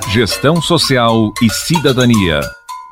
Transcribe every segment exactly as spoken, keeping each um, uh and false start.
Gestão Social e Cidadania.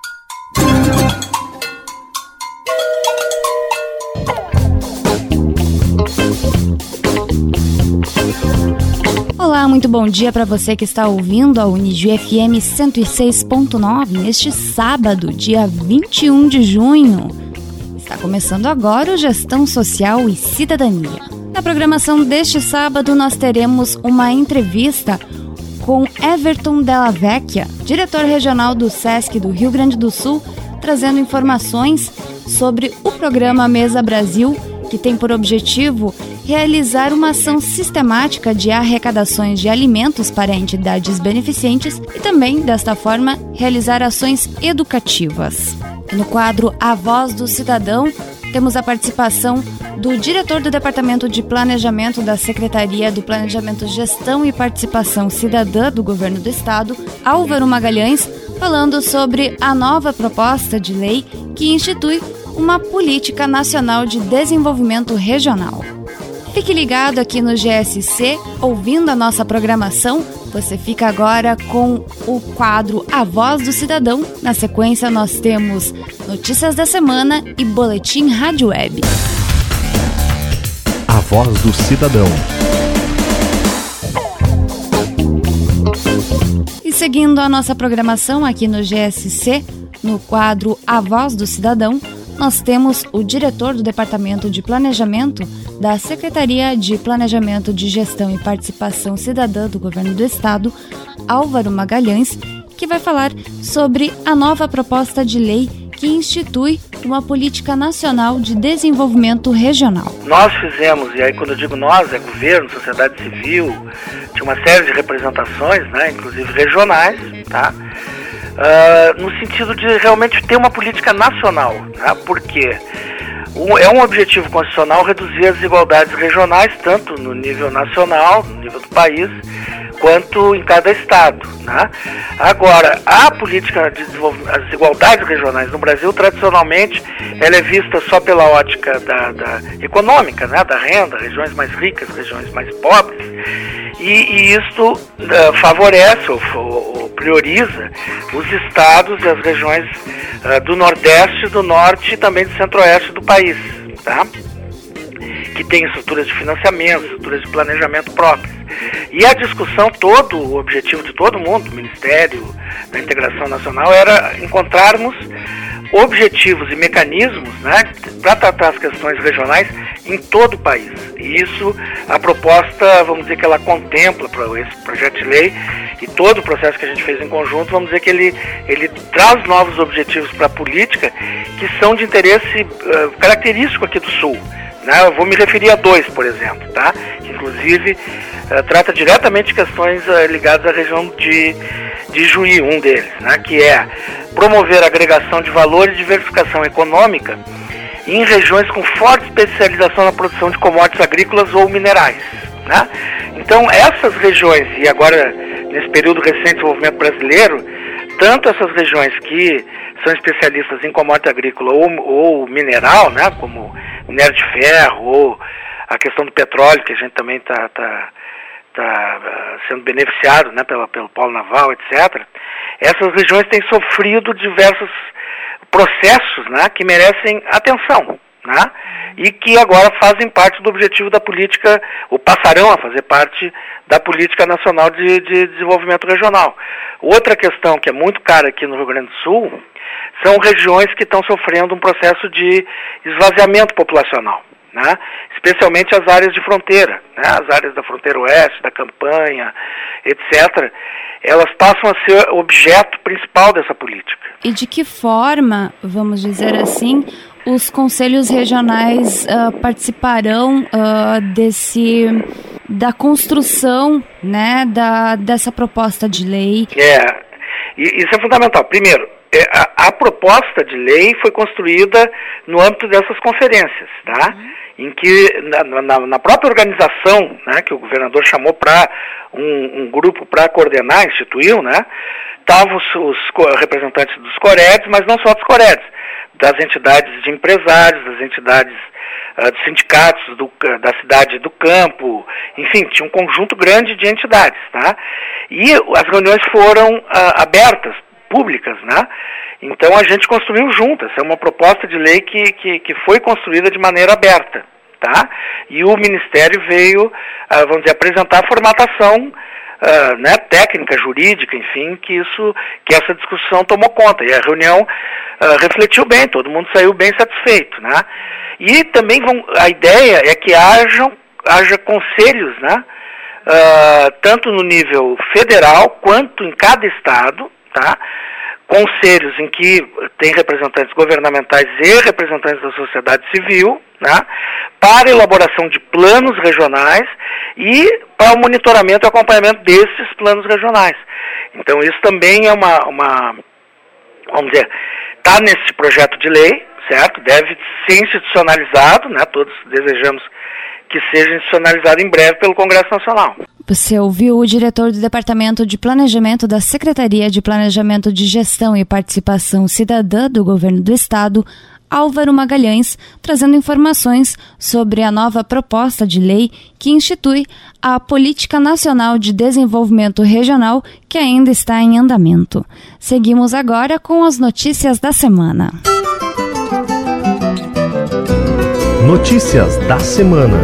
Olá, muito bom dia para você que está ouvindo a Unijuí F M cento e seis ponto nove neste sábado, dia vinte e um de junho. Está começando agora o Gestão Social e Cidadania. Na programação deste sábado nós teremos uma entrevista com Everton Della Vecchia, diretor regional do SESC do Rio Grande do Sul, trazendo informações sobre o programa Mesa Brasil, que tem por objetivo realizar uma ação sistemática de arrecadações de alimentos para entidades beneficentes e também, desta forma, realizar ações educativas. No quadro A Voz do Cidadão, temos a participação do diretor do Departamento de Planejamento da Secretaria do Planejamento, Gestão e Participação Cidadã do Governo do Estado, Álvaro Magalhães, falando sobre a nova proposta de lei que institui uma Política Nacional de Desenvolvimento Regional. Fique ligado aqui no G S C, ouvindo a nossa programação. Você fica agora com o quadro A Voz do Cidadão. Na sequência, nós temos Notícias da Semana e Boletim Rádio Web. A Voz do Cidadão. E seguindo a nossa programação aqui no G S C, no quadro A Voz do Cidadão, nós temos o diretor do Departamento de Planejamento da Secretaria de Planejamento de Gestão e Participação Cidadã do Governo do Estado, Álvaro Magalhães, que vai falar sobre a nova proposta de lei que institui uma Política Nacional de Desenvolvimento Regional. Nós fizemos, e aí quando eu digo nós, é governo, sociedade civil, tinha uma série de representações, né, inclusive regionais, tá? Uh, no sentido de realmente ter uma política nacional, tá? Porque um, é um objetivo constitucional reduzir as desigualdades regionais, tanto no nível nacional, no nível do país, quanto em cada estado, né? Agora, a política de desenvolvimento, as desigualdades regionais no Brasil, tradicionalmente, ela é vista só pela ótica da, da econômica, né? Da renda, regiões mais ricas, regiões mais pobres, e, e isto uh, favorece ou, ou prioriza os estados e as regiões uh, do Nordeste, do Norte e também do Centro-Oeste do país, tá? Que tem estruturas de financiamento, estruturas de planejamento próprias. E a discussão, todo o objetivo de todo mundo, do Ministério da Integração Nacional, era encontrarmos objetivos e mecanismos, né, para tratar as questões regionais em todo o país. E isso, a proposta, vamos dizer que ela contempla para esse projeto de lei e todo o processo que a gente fez em conjunto, vamos dizer que ele, ele traz novos objetivos para a política que são de interesse uh, característico aqui do Sul. Eu vou me referir a dois, por exemplo, tá? Que inclusive uh, trata diretamente de questões uh, ligadas à região de, de Juí, um deles, né? Que é promover a agregação de valor e diversificação econômica em regiões com forte especialização na produção de commodities agrícolas ou minerais, né? Então, essas regiões, e agora nesse período recente de desenvolvimento brasileiro, tanto essas regiões que são especialistas em commodity agrícola ou, ou mineral, né, como minério de ferro ou a questão do petróleo, que a gente também está tá, tá sendo beneficiado, né, pela, pelo polo naval, etcétera. Essas regiões têm sofrido diversos processos, né, que merecem atenção, né, e que agora fazem parte do objetivo da política, ou passarão a fazer parte da Política Nacional de, de Desenvolvimento Regional. Outra questão que é muito cara aqui no Rio Grande do Sul são regiões que estão sofrendo um processo de esvaziamento populacional, né? Especialmente as áreas de fronteira, né? As áreas da fronteira oeste, da campanha, etcétera. Elas passam a ser objeto principal dessa política. E de que forma, vamos dizer assim, os conselhos regionais uh, participarão uh, desse, da construção, né, da, dessa proposta de lei? É, isso é fundamental. Primeiro, a, a proposta de lei foi construída no âmbito dessas conferências, tá? Uhum. Em que na, na, na própria organização, né, que o governador chamou para um, um grupo para coordenar, instituiu, né, estavam os, os representantes dos Coredes, mas não só dos Coredes, das entidades de empresários, das entidades uh, dos sindicatos do, da cidade do campo, enfim, tinha um conjunto grande de entidades, tá? E as reuniões foram uh, abertas, públicas, né? Então a gente construiu juntas, é uma proposta de lei que, que, que foi construída de maneira aberta, tá? E o Ministério veio, uh, vamos dizer, apresentar a formatação Uh, né, técnica, jurídica, enfim, que isso, que essa discussão tomou conta. E a reunião uh, refletiu bem, todo mundo saiu bem satisfeito, né? E também vão, a ideia é que hajam, haja conselhos, né? Uh, tanto no nível federal quanto em cada estado, tá? Conselhos em que tem representantes governamentais e representantes da sociedade civil, né, para elaboração de planos regionais e para o monitoramento e acompanhamento desses planos regionais. Então isso também é uma, uma vamos dizer, está nesse projeto de lei, certo? Deve ser institucionalizado, né, todos desejamos que seja institucionalizado em breve pelo Congresso Nacional. Você ouviu o diretor do Departamento de Planejamento da Secretaria de Planejamento de Gestão e Participação Cidadã do Governo do Estado, Álvaro Magalhães, trazendo informações sobre a nova proposta de lei que institui a Política Nacional de Desenvolvimento Regional, que ainda está em andamento. Seguimos agora com as notícias da semana. Notícias da semana.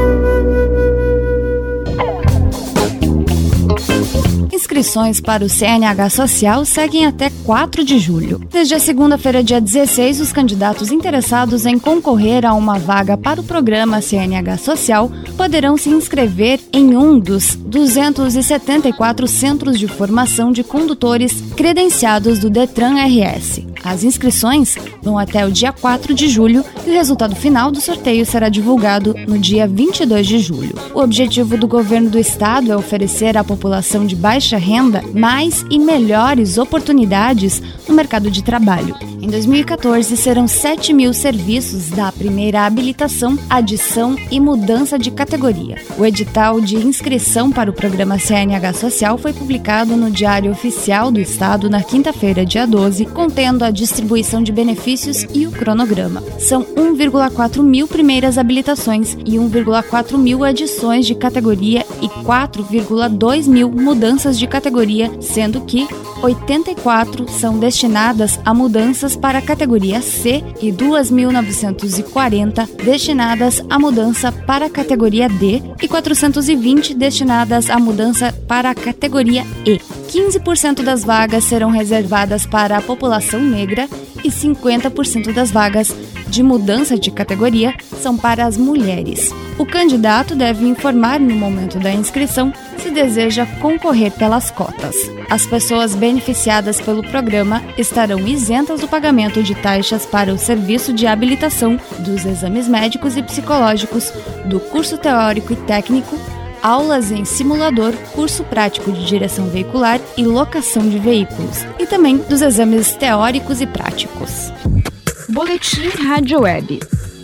Inscrições para o C N H Social seguem até quatro de julho. Desde a segunda-feira, dia dezesseis, os candidatos interessados em concorrer a uma vaga para o programa C N H Social poderão se inscrever em um dos duzentos e setenta e quatro centros de formação de condutores credenciados do Detran R S. As inscrições vão até o dia quatro de julho e o resultado final do sorteio será divulgado no dia vinte e dois de julho. O objetivo do governo do estado é oferecer à população de baixa renda mais e melhores oportunidades no mercado de trabalho. Em dois mil e quatorze, serão sete mil serviços da primeira habilitação, adição e mudança de categoria. O edital de inscrição para o programa C N H Social foi publicado no Diário Oficial do Estado na quinta-feira, dia doze, contendo a distribuição de benefícios e o cronograma. São um vírgula quatro mil primeiras habilitações e um vírgula quatro mil adições de categoria e quatro vírgula dois mil mudanças de categoria, sendo que oitenta e quatro são destinadas a mudanças para a categoria C e duas mil novecentos e quarenta destinadas a mudança para a categoria D e quatrocentos e vinte destinadas a mudança para a categoria E. quinze por cento das vagas serão reservadas para a população negra e cinquenta por cento das vagas de mudança de categoria são para as mulheres. O candidato deve informar no momento da inscrição se deseja concorrer pelas cotas. As pessoas beneficiadas pelo programa estarão isentas do pagamento de taxas para o serviço de habilitação, dos exames médicos e psicológicos, do curso teórico e técnico, aulas em simulador, curso prático de direção veicular e locação de veículos, e também dos exames teóricos e práticos. Boletim Rádio Web.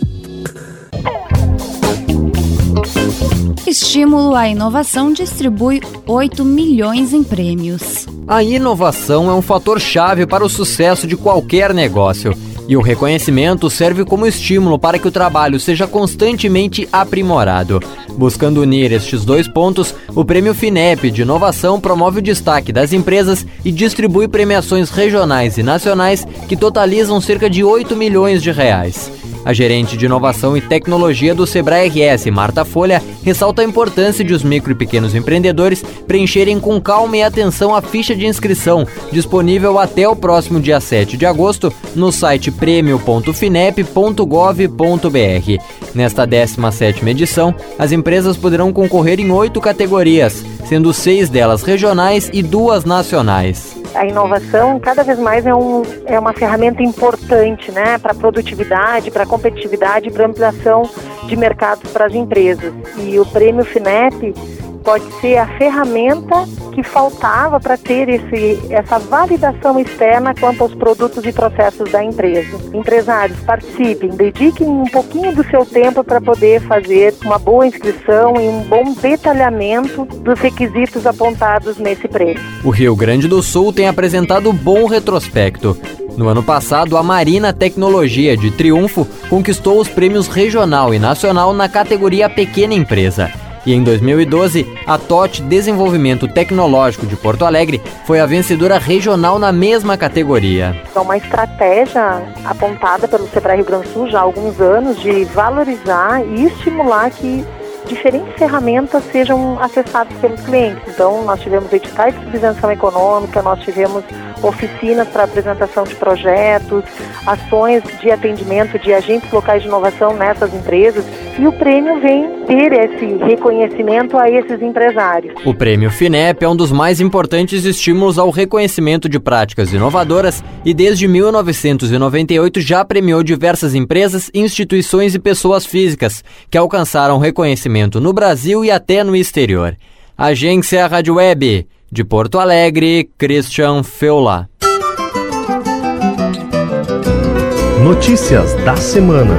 Estímulo à inovação distribui oito milhões em prêmios. A inovação é um fator chave para o sucesso de qualquer negócio. E o reconhecimento serve como estímulo para que o trabalho seja constantemente aprimorado. Buscando unir estes dois pontos, o Prêmio FINEP de Inovação promove o destaque das empresas e distribui premiações regionais e nacionais que totalizam cerca de oito milhões de reais. A gerente de Inovação e Tecnologia do Sebrae R S, Marta Folha, ressalta a importância de os micro e pequenos empreendedores preencherem com calma e atenção a ficha de inscrição, disponível até o próximo dia sete de agosto, no site prêmio ponto finep ponto gov ponto br. Nesta décima sétima edição, as empresas poderão concorrer em oito categorias, sendo seis delas regionais e duas nacionais. A inovação cada vez mais é, um, é uma ferramenta importante, né, para a produtividade, para a competitividade e para a ampliação de mercados para as empresas. E o Prêmio FINEP pode ser a ferramenta que faltava para ter esse, essa validação externa quanto aos produtos e processos da empresa. Empresários, participem, dediquem um pouquinho do seu tempo para poder fazer uma boa inscrição e um bom detalhamento dos requisitos apontados nesse prêmio. O Rio Grande do Sul tem apresentado bom retrospecto. No ano passado, a Marina Tecnologia de Triunfo conquistou os prêmios regional e nacional na categoria Pequena Empresa. E em dois mil e doze, a T O T Desenvolvimento Tecnológico de Porto Alegre foi a vencedora regional na mesma categoria. É uma estratégia apontada pelo Sebrae Rio Grande do Sul já há alguns anos de valorizar e estimular que diferentes ferramentas sejam acessadas pelos clientes. Então, nós tivemos editais de subvenção econômica, nós tivemos oficinas para apresentação de projetos, ações de atendimento de agentes locais de inovação nessas empresas, e o prêmio vem ter esse reconhecimento a esses empresários. O Prêmio FINEP é um dos mais importantes estímulos ao reconhecimento de práticas inovadoras e desde mil novecentos e noventa e oito já premiou diversas empresas, instituições e pessoas físicas que alcançaram reconhecimento no Brasil e até no exterior. Agência Rádio Web de Porto Alegre, Christian Feula. Notícias da semana.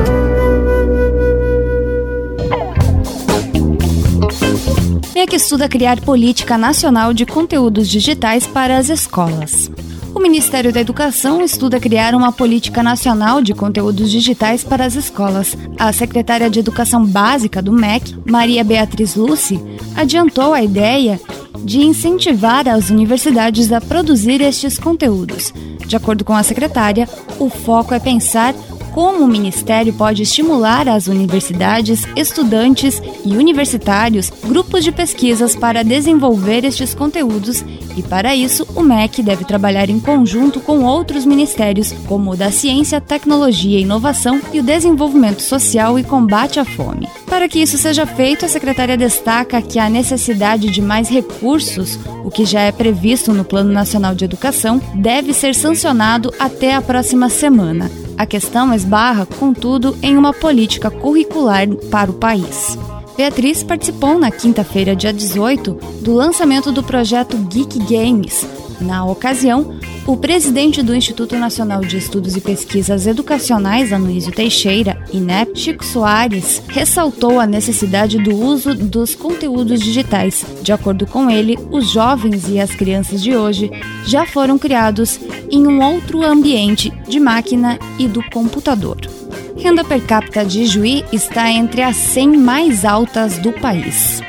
M E C estuda criar política nacional de conteúdos digitais para as escolas. O Ministério da Educação estuda criar uma política nacional de conteúdos digitais para as escolas. A secretária de Educação Básica do M E C, Maria Beatriz Lucy, adiantou a ideia de incentivar as universidades a produzir estes conteúdos. De acordo com a secretária, o foco é pensar como o Ministério pode estimular as universidades, estudantes e universitários, grupos de pesquisas para desenvolver estes conteúdos e, para isso, o M E C deve trabalhar em conjunto com outros ministérios, como o da Ciência, Tecnologia e Inovação e o Desenvolvimento Social e Combate à Fome. Para que isso seja feito, a secretária destaca que a necessidade de mais recursos, o que já é previsto no Plano Nacional de Educação, deve ser sancionado até a próxima semana. A questão esbarra, contudo, em uma política curricular para o país. Beatriz participou na quinta-feira, dia dezoito, do lançamento do projeto Geek Games. Na ocasião, o presidente do Instituto Nacional de Estudos e Pesquisas Educacionais, Aloysio Teixeira, I N E P, Chico Soares, ressaltou a necessidade do uso dos conteúdos digitais. De acordo com ele, os jovens e as crianças de hoje já foram criados em um outro ambiente de máquina e do computador. Renda per capita de Ijuí está entre as cem mais altas do país.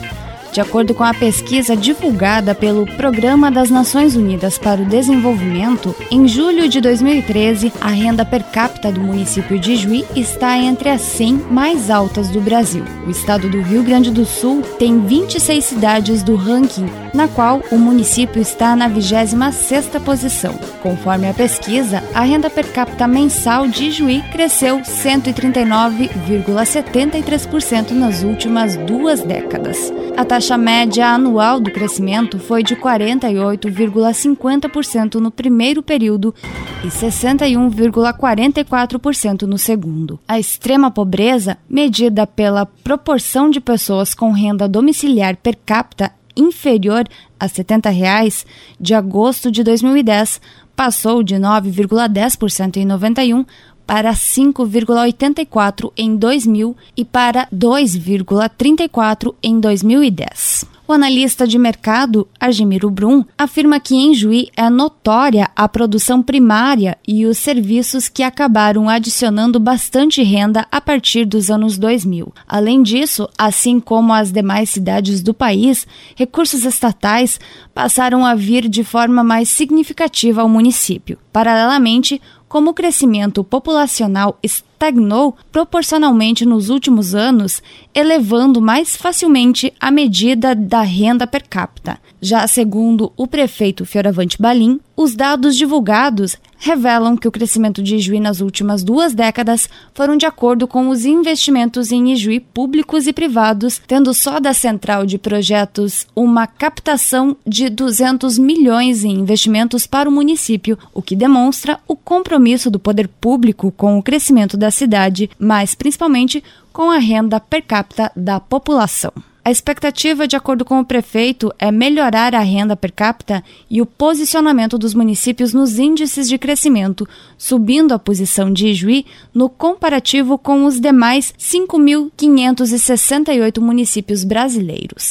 De acordo com a pesquisa divulgada pelo Programa das Nações Unidas para o Desenvolvimento, em julho de dois mil e treze, a renda per capita do município de Ijuí está entre as cem mais altas do Brasil. O estado do Rio Grande do Sul tem vinte e seis cidades do ranking, na qual o município está na vigésima sexta posição. Conforme a pesquisa, a renda per capita mensal de Ijuí cresceu cento e trinta e nove vírgula setenta e três por cento nas últimas duas décadas. A taxa média anual do crescimento foi de quarenta e oito vírgula cinquenta por cento no primeiro período e sessenta e um vírgula quarenta e quatro por cento no segundo. A extrema pobreza, medida pela proporção de pessoas com renda domiciliar per capita inferior a setenta reais, de agosto de dois mil e dez, passou de nove vírgula dez por cento em noventa e um para cinco vírgula oitenta e quatro por cento em dois mil e para dois vírgula trinta e quatro por cento em dois mil e dez. O analista de mercado, Argemiro Brum, afirma que em Ijuí é notória a produção primária e os serviços que acabaram adicionando bastante renda a partir dos anos dois mil. Além disso, assim como as demais cidades do país, recursos estatais passaram a vir de forma mais significativa ao município. Paralelamente, como o crescimento populacional estagnou proporcionalmente nos últimos anos, elevando mais facilmente a medida da renda per capita. Já segundo o prefeito Fioravante Balim, os dados divulgados revelam que o crescimento de Ijuí nas últimas duas décadas foram de acordo com os investimentos em Ijuí públicos e privados, tendo só da Central de Projetos uma captação de duzentos milhões em investimentos para o município, o que demonstra o compromisso do poder público com o crescimento da cidade, mas principalmente com a renda per capita da população. A expectativa, de acordo com o prefeito, é melhorar a renda per capita e o posicionamento dos municípios nos índices de crescimento, subindo a posição de Ijuí no comparativo com os demais cinco mil quinhentos e sessenta e oito municípios brasileiros.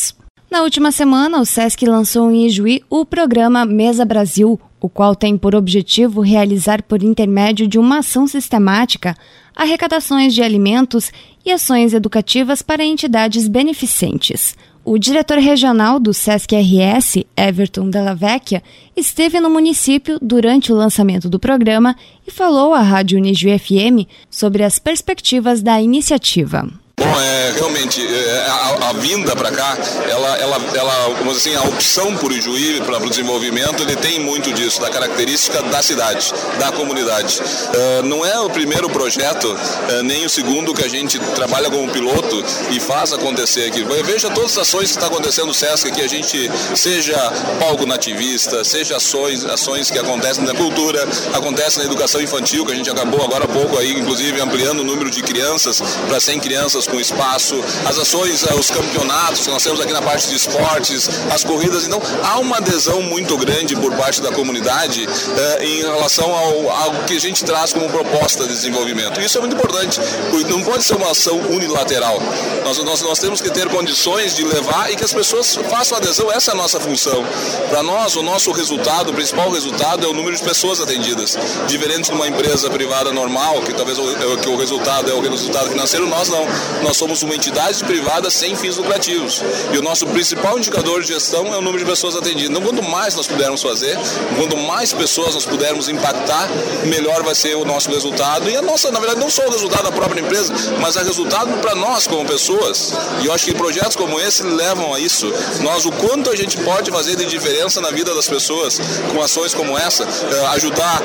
Na última semana, o SESC lançou em Ijuí o programa Mesa Brasil, o qual tem por objetivo realizar por intermédio de uma ação sistemática arrecadações de alimentos e ações educativas para entidades beneficentes. O diretor regional do SESC-R S, Everton Della Vecchia, esteve no município durante o lançamento do programa e falou à Rádio Unijuí F M sobre as perspectivas da iniciativa. Bom, é, realmente, é, a, a vinda para cá, ela, ela, ela, como assim, a opção por Ijuí para o desenvolvimento, ele tem muito disso, da característica da cidade, da comunidade. Uh, não é o primeiro projeto, uh, nem o segundo que a gente trabalha como piloto e faz acontecer aqui. Veja todas as ações que estão acontecendo no SESC aqui, a gente, seja palco nativista, seja ações, ações que acontecem na cultura, acontecem na educação infantil, que a gente acabou agora há pouco aí, inclusive ampliando o número de crianças para cem crianças com espaço, as ações, os campeonatos que nós temos aqui na parte de esportes, as corridas. Então há uma adesão muito grande por parte da comunidade eh, em relação ao, ao que a gente traz como proposta de desenvolvimento. Isso é muito importante, porque não pode ser uma ação unilateral. Nós, nós, nós temos que ter condições de levar e que as pessoas façam adesão. Essa é a nossa função. Para nós, o nosso resultado, o principal resultado é o número de pessoas atendidas. Diferente de uma empresa privada normal, que talvez o, que o resultado é o resultado financeiro, nós não. Nós somos uma entidade privada sem fins lucrativos. E o nosso principal indicador de gestão é o número de pessoas atendidas. Então, quanto mais nós pudermos fazer, quanto mais pessoas nós pudermos impactar, melhor vai ser o nosso resultado. E a nossa, na verdade, não só o resultado da própria empresa, mas o resultado para nós como pessoas. E eu acho que projetos como esse levam a isso. Nós, o quanto a gente pode fazer de diferença na vida das pessoas com ações como essa, ajudar,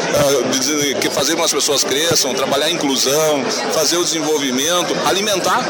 fazer com que as pessoas cresçam, trabalhar a inclusão, fazer o desenvolvimento, alimentar.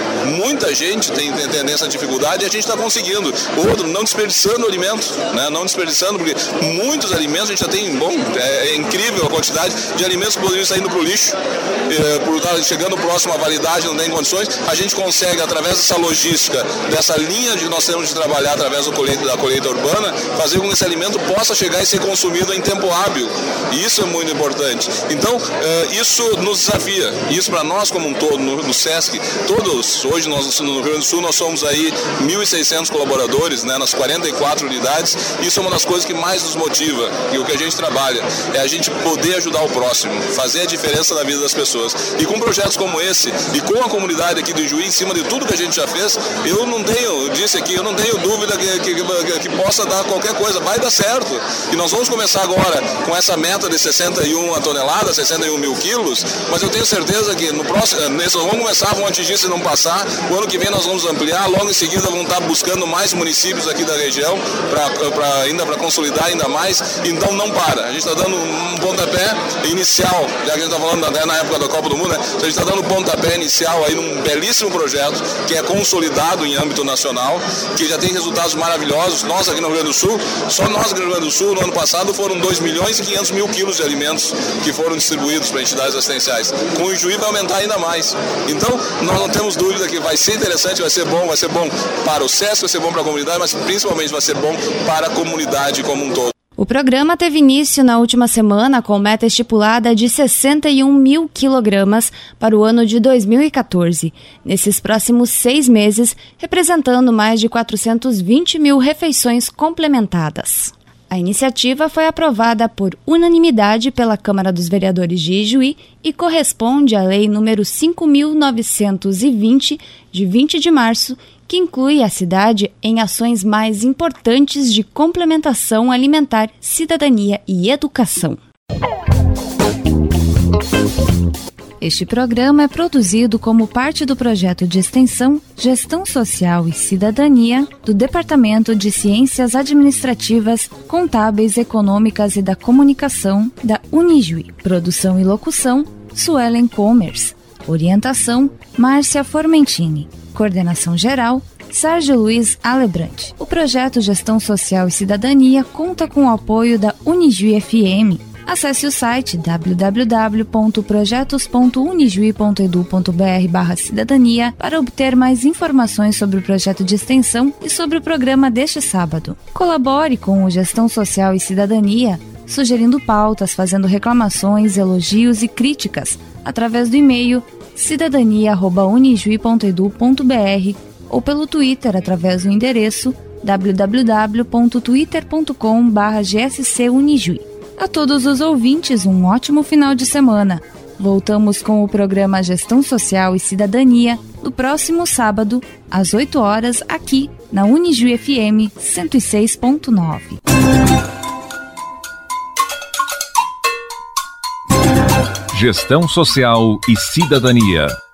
Muita gente tem, tem tendência à dificuldade e a gente está conseguindo. Outro, não desperdiçando alimentos, né? Não desperdiçando, porque muitos alimentos a gente já tem, bom, é, é incrível a quantidade de alimentos que poderiam estar indo para o lixo, é, por estar chegando próximo à validade, não tem condições. A gente consegue, através dessa logística, dessa linha de nós temos de trabalhar através do colheita, da colheita urbana, fazer com que esse alimento possa chegar e ser consumido em tempo hábil. E isso é muito importante. Então, é, isso nos desafia. Isso para nós como um todo, no, no SESC, todos, hoje nós, no Rio Grande do Sul nós somos aí mil e seiscentos colaboradores, né, nas quarenta e quatro unidades. Isso é uma das coisas que mais nos motiva e o que a gente trabalha é a gente poder ajudar o próximo, fazer a diferença na vida das pessoas. E com projetos como esse e com a comunidade aqui do Ijuí, em cima de tudo que a gente já fez, eu não tenho, eu disse aqui, eu não tenho dúvida que, que, que, que possa dar qualquer coisa, vai dar certo. E nós vamos começar agora com essa meta de sessenta e uma toneladas, sessenta e um mil quilos, mas eu tenho certeza que no próximo, nesse, vamos começar, vamos atingir se não passar, o ano que vem nós vamos ampliar, logo em seguida vamos estar buscando mais municípios aqui da região, pra, pra, ainda para consolidar ainda mais, então não para, a gente está dando um pontapé inicial, já que a gente está falando até na época da Copa do Mundo, né? A gente está dando um pontapé inicial aí num belíssimo projeto, que é consolidado em âmbito nacional, que já tem resultados maravilhosos. Nós aqui no Rio Grande do Sul, só nós aqui no Rio Grande do Sul, no ano passado foram dois milhões e quinhentos mil quilos de alimentos que foram distribuídos para entidades assistenciais. Com o Ijuí vai aumentar ainda mais. Então, nós não temos dúvida que vai ser interessante, vai ser bom, vai ser bom para o SESC, vai ser bom para a comunidade, mas principalmente vai ser bom para a comunidade como um todo. O programa teve início na última semana com meta estipulada de sessenta e um mil quilogramas para o ano de dois mil e quatorze. Nesses próximos seis meses, representando mais de quatrocentos e vinte mil refeições complementadas. A iniciativa foi aprovada por unanimidade pela Câmara dos Vereadores de Ijuí e corresponde à Lei número cinco mil novecentos e vinte, de vinte de março, que inclui a cidade em ações mais importantes de complementação alimentar, cidadania e educação. Este programa é produzido como parte do projeto de extensão Gestão Social e Cidadania do Departamento de Ciências Administrativas, Contábeis, Econômicas e da Comunicação da Unijuí. Produção e locução, Suelen Commerce. Orientação, Márcia Formentini. Coordenação geral, Sérgio Luiz Alebrante. O projeto Gestão Social e Cidadania conta com o apoio da Unijuí F M. Acesse o site w w w ponto projetos ponto unijuí ponto edu ponto b r barra cidadania para obter mais informações sobre o projeto de extensão e sobre o programa deste sábado. Colabore com o Gestão Social e Cidadania, sugerindo pautas, fazendo reclamações, elogios e críticas através do e-mail cidadania arroba unijuí ponto edu ponto b r ou pelo Twitter através do endereço w w w ponto twitter ponto com barra g s c unijuí. A todos os ouvintes, um ótimo final de semana. Voltamos com o programa Gestão Social e Cidadania no próximo sábado, às oito horas, aqui na Unijuí F M cento e seis ponto nove. Gestão Social e Cidadania.